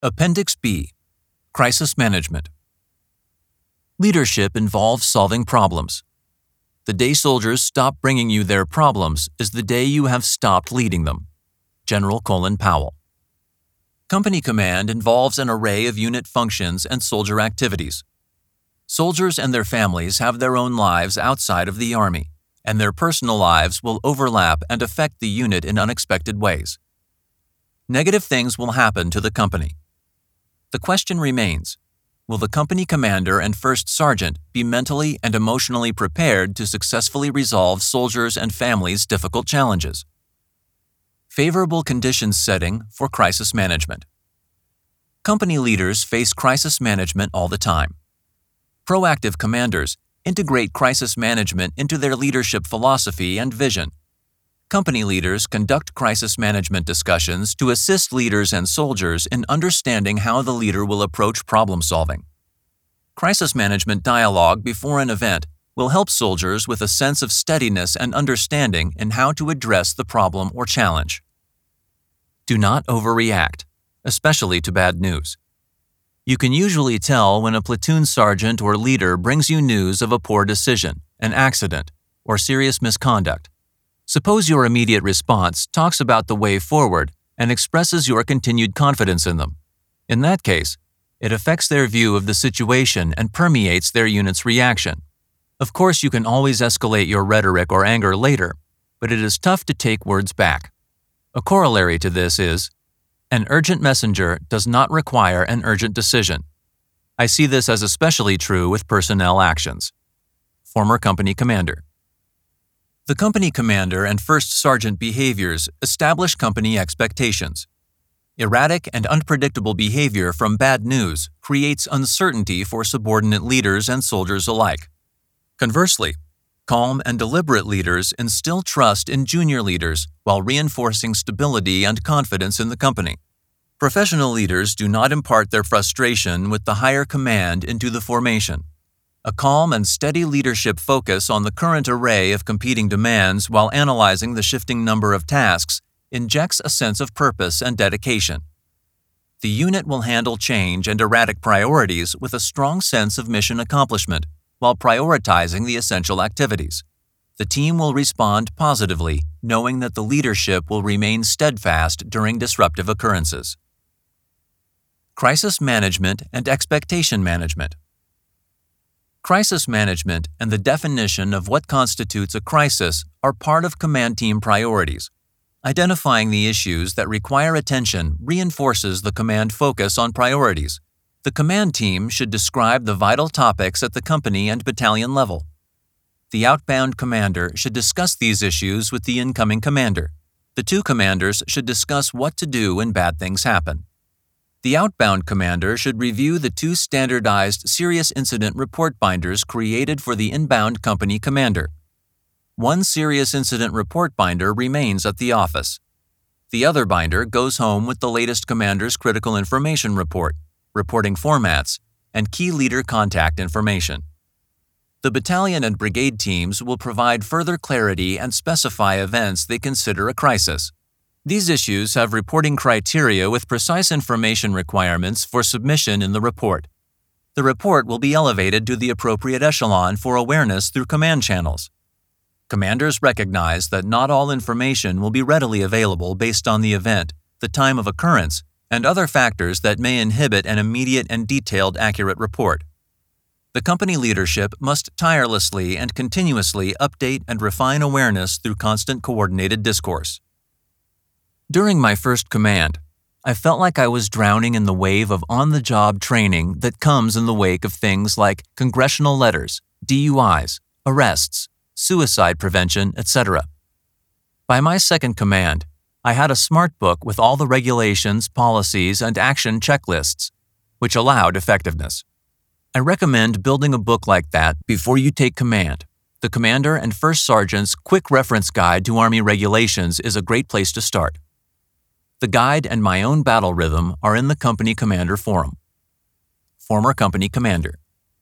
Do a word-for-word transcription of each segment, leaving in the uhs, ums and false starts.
Appendix B. Crisis Management. Leadership involves solving problems. The day soldiers stop bringing you their problems is the day you have stopped leading them. General Colin Powell. Company command involves an array of unit functions and soldier activities. Soldiers and their families have their own lives outside of the Army, and their personal lives will overlap and affect the unit in unexpected ways. Negative things will happen to the company. The question remains, will the company commander and first sergeant be mentally and emotionally prepared to successfully resolve soldiers' and families' difficult challenges? Favorable conditions setting for crisis management. Company leaders face crisis management all the time. Proactive commanders integrate crisis management into their leadership philosophy and vision. Company leaders conduct crisis management discussions to assist leaders and soldiers in understanding how the leader will approach problem solving. Crisis management dialogue before an event will help soldiers with a sense of steadiness and understanding in how to address the problem or challenge. Do not overreact, especially to bad news. You can usually tell when a platoon sergeant or leader brings you news of a poor decision, an accident, or serious misconduct. Suppose your immediate response talks about the way forward and expresses your continued confidence in them. In that case, it affects their view of the situation and permeates their unit's reaction. Of course, you can always escalate your rhetoric or anger later, but it is tough to take words back. A corollary to this is, an urgent messenger does not require an urgent decision. I see this as especially true with personnel actions. Former company commander. The company commander and first sergeant behaviors establish company expectations. Erratic and unpredictable behavior from bad news creates uncertainty for subordinate leaders and soldiers alike. Conversely, calm and deliberate leaders instill trust in junior leaders while reinforcing stability and confidence in the company. Professional leaders do not impart their frustration with the higher command into the formation. A calm and steady leadership focus on the current array of competing demands while analyzing the shifting number of tasks injects a sense of purpose and dedication. The unit will handle change and erratic priorities with a strong sense of mission accomplishment while prioritizing the essential activities. The team will respond positively, knowing that the leadership will remain steadfast during disruptive occurrences. Crisis management and expectation management. Crisis management and the definition of what constitutes a crisis are part of command team priorities. Identifying the issues that require attention reinforces the command focus on priorities. The command team should describe the vital topics at the company and battalion level. The outbound commander should discuss these issues with the incoming commander. The two commanders should discuss what to do when bad things happen. The outbound commander should review the two standardized serious incident report binders created for the inbound company commander. One serious incident report binder remains at the office. The other binder goes home with the latest commander's critical information report, reporting formats, and key leader contact information. The battalion and brigade teams will provide further clarity and specify events they consider a crisis. These issues have reporting criteria with precise information requirements for submission in the report. The report will be elevated to the appropriate echelon for awareness through command channels. Commanders recognize that not all information will be readily available based on the event, the time of occurrence, and other factors that may inhibit an immediate and detailed accurate report. The company leadership must tirelessly and continuously update and refine awareness through constant coordinated discourse. During my first command, I felt like I was drowning in the wave of on-the-job training that comes in the wake of things like congressional letters, D U Is, arrests, suicide prevention, et cetera. By my second command, I had a smart book with all the regulations, policies, and action checklists, which allowed effectiveness. I recommend building a book like that before you take command. The commander and first sergeant's quick reference guide to Army regulations is a great place to start. The guide and my own battle rhythm are in the Company Commander Forum. Former Company Commander.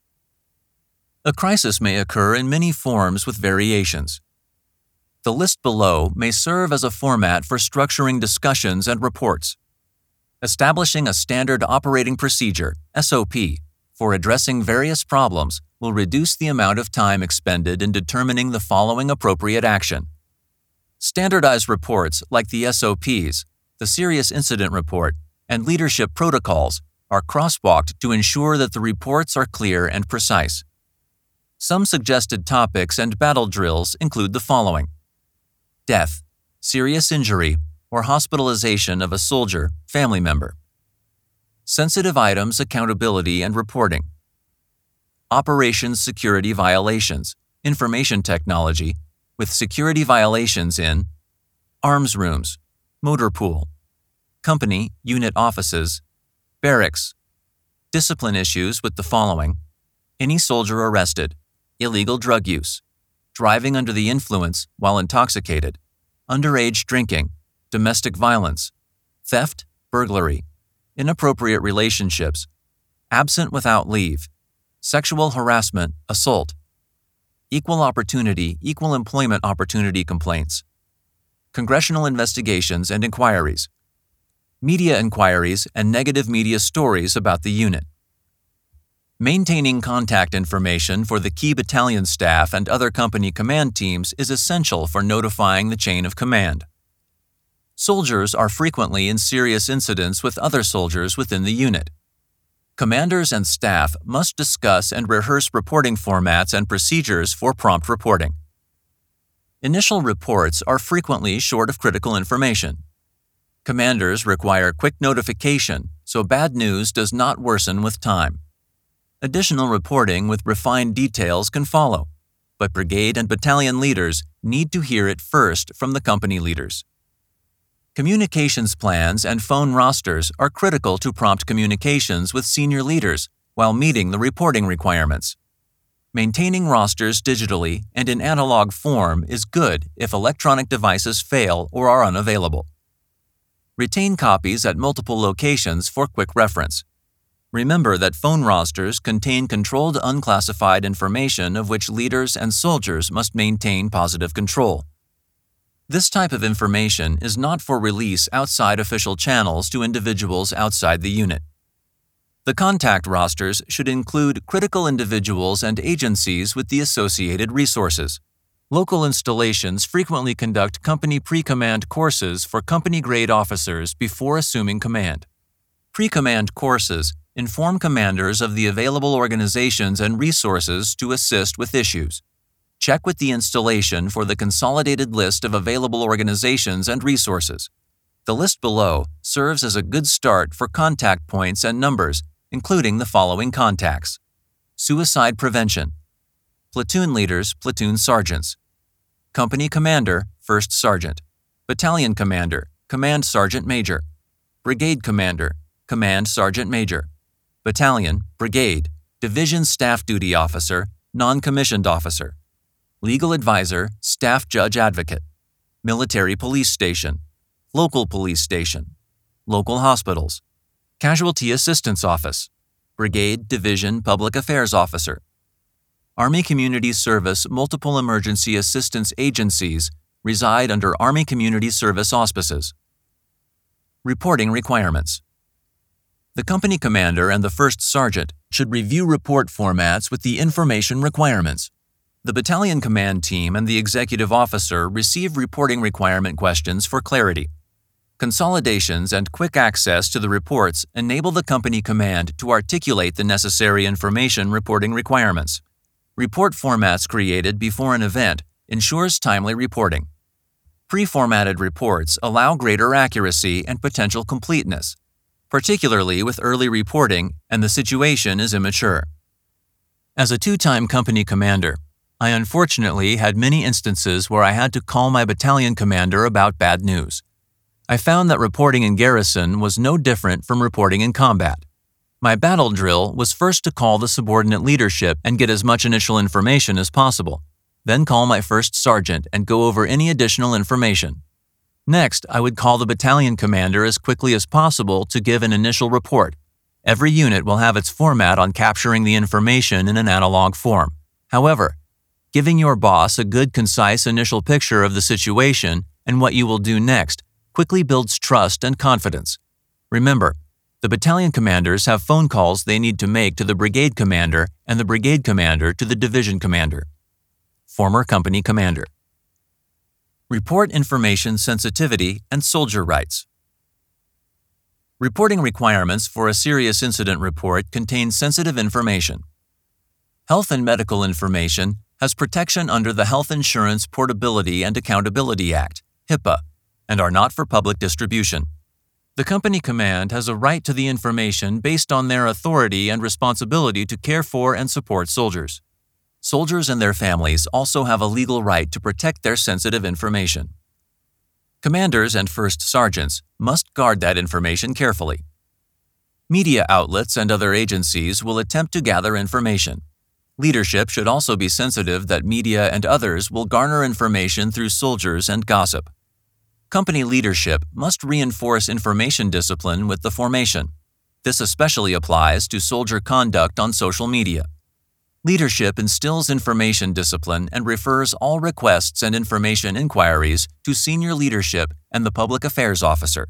A crisis may occur in many forms with variations. The list below may serve as a format for structuring discussions and reports. Establishing a standard operating procedure, S O P, for addressing various problems will reduce the amount of time expended in determining the following appropriate action. Standardized reports like the S O Ps, the Serious Incident Report, and leadership protocols are crosswalked to ensure that the reports are clear and precise. Some suggested topics and battle drills include the following: death, serious injury, or hospitalization of a soldier, family member. Sensitive items accountability and reporting. Operations security violations, information technology, with security violations in arms rooms, motor pool, company, unit offices, barracks. Discipline issues with the following: any soldier arrested, illegal drug use, driving under the influence while intoxicated, underage drinking, domestic violence, theft, burglary, inappropriate relationships, absent without leave, sexual harassment, assault, equal opportunity, equal employment opportunity complaints, congressional investigations and inquiries, media inquiries and negative media stories about the unit. Maintaining contact information for the key battalion staff and other company command teams is essential for notifying the chain of command. Soldiers are frequently in serious incidents with other soldiers within the unit. Commanders and staff must discuss and rehearse reporting formats and procedures for prompt reporting. Initial reports are frequently short of critical information. Commanders require quick notification so bad news does not worsen with time. Additional reporting with refined details can follow, but brigade and battalion leaders need to hear it first from the company leaders. Communications plans and phone rosters are critical to prompt communications with senior leaders while meeting the reporting requirements. Maintaining rosters digitally and in analog form is good if electronic devices fail or are unavailable. Retain copies at multiple locations for quick reference. Remember that phone rosters contain controlled unclassified information of which leaders and soldiers must maintain positive control. This type of information is not for release outside official channels to individuals outside the unit. The contact rosters should include critical individuals and agencies with the associated resources. Local installations frequently conduct company pre-command courses for company-grade officers before assuming command. Pre-command courses inform commanders of the available organizations and resources to assist with issues. Check with the installation for the consolidated list of available organizations and resources. The list below serves as a good start for contact points and numbers, including the following contacts: suicide prevention, platoon leaders, platoon sergeants, company commander, first sergeant, battalion commander, command sergeant major, brigade commander, command sergeant major, battalion, brigade, division staff duty officer, non-commissioned officer, legal advisor, staff judge advocate, military police station, local police station, local hospitals, casualty assistance office, brigade, division, public affairs officer, Army Community Service multiple emergency assistance agencies reside under Army Community Service auspices. Reporting requirements. The company commander and the first sergeant should review report formats with the information requirements. The battalion command team and the executive officer receive reporting requirement questions for clarity. Consolidations and quick access to the reports enable the company command to articulate the necessary information reporting requirements. Report formats created before an event ensures timely reporting. Pre-formatted reports allow greater accuracy and potential completeness, particularly with early reporting and the situation is immature. As a two-time company commander, I unfortunately had many instances where I had to call my battalion commander about bad news. I found that reporting in garrison was no different from reporting in combat. My battle drill was first to call the subordinate leadership and get as much initial information as possible, then call my first sergeant and go over any additional information. Next, I would call the battalion commander as quickly as possible to give an initial report. Every unit will have its format on capturing the information in an analog form. However, giving your boss a good, concise initial picture of the situation and what you will do next quickly builds trust and confidence. Remember, the battalion commanders have phone calls they need to make to the brigade commander and the brigade commander to the division commander. Former company commander. Report information sensitivity and soldier rights. Reporting requirements for a serious incident report contain sensitive information. Health and medical information has protection under the Health Insurance Portability and Accountability Act, HIPAA, and are not for public distribution. The company command has a right to the information based on their authority and responsibility to care for and support soldiers. Soldiers and their families also have a legal right to protect their sensitive information. Commanders and first sergeants must guard that information carefully. Media outlets and other agencies will attempt to gather information. Leadership should also be sensitive that media and others will garner information through soldiers and gossip. Company leadership must reinforce information discipline with the formation. This especially applies to soldier conduct on social media. Leadership instills information discipline and refers all requests and information inquiries to senior leadership and the public affairs officer.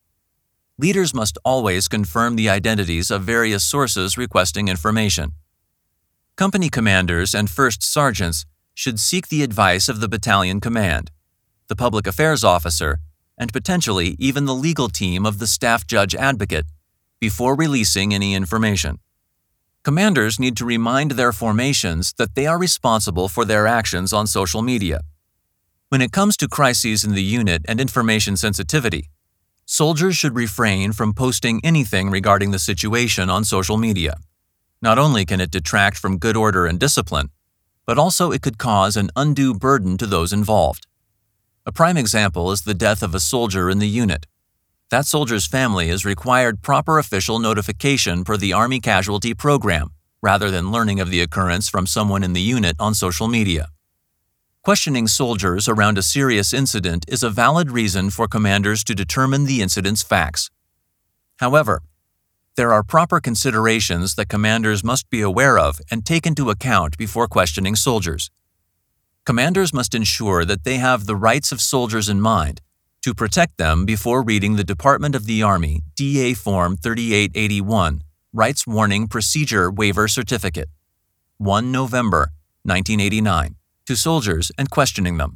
Leaders must always confirm the identities of various sources requesting information. Company commanders and first sergeants should seek the advice of the battalion command, the public affairs officer, and potentially even the legal team of the staff judge advocate before releasing any information. Commanders need to remind their formations that they are responsible for their actions on social media. When it comes to crises in the unit and information sensitivity, soldiers should refrain from posting anything regarding the situation on social media. Not only can it detract from good order and discipline, but also it could cause an undue burden to those involved. A prime example is the death of a soldier in the unit. That soldier's family is required proper official notification per the Army Casualty Program, rather than learning of the occurrence from someone in the unit on social media. Questioning soldiers around a serious incident is a valid reason for commanders to determine the incident's facts. However, there are proper considerations that commanders must be aware of and take into account before questioning soldiers. Commanders must ensure that they have the rights of soldiers in mind to protect them before reading the Department of the Army D A Form thirty-eight eighty-one, Rights Warning Procedure Waiver Certificate, the first of November, nineteen eighty-nine, to soldiers and questioning them.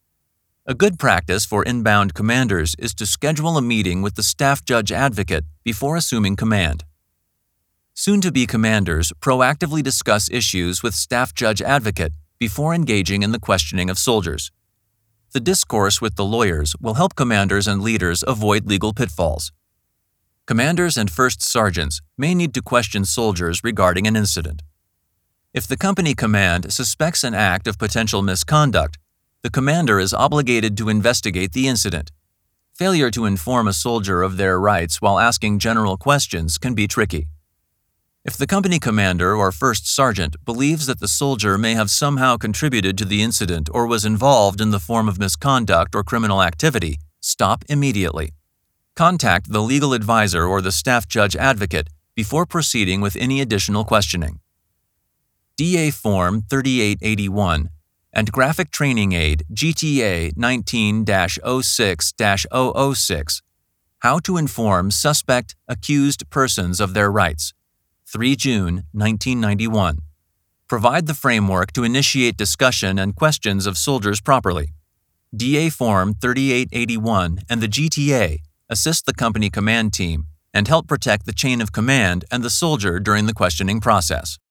A good practice for inbound commanders is to schedule a meeting with the staff judge advocate before assuming command. Soon-to-be commanders proactively discuss issues with staff judge advocate before engaging in the questioning of soldiers. The discourse with the lawyers will help commanders and leaders avoid legal pitfalls. Commanders and first sergeants may need to question soldiers regarding an incident. If the company command suspects an act of potential misconduct, the commander is obligated to investigate the incident. Failure to inform a soldier of their rights while asking general questions can be tricky. If the company commander or first sergeant believes that the soldier may have somehow contributed to the incident or was involved in the form of misconduct or criminal activity, stop immediately. Contact the legal advisor or the staff judge advocate before proceeding with any additional questioning. D A Form thirty-eight eighty-one and Graphic Training Aid G T A nineteen dash oh six dash oh oh six, How to Inform Suspect Accused Persons of Their Rights, the third of June, nineteen ninety-one. Provide the framework to initiate discussion and questions of soldiers properly. D A Form thirty-eight eighty-one and the G T A assist the company command team and help protect the chain of command and the soldier during the questioning process.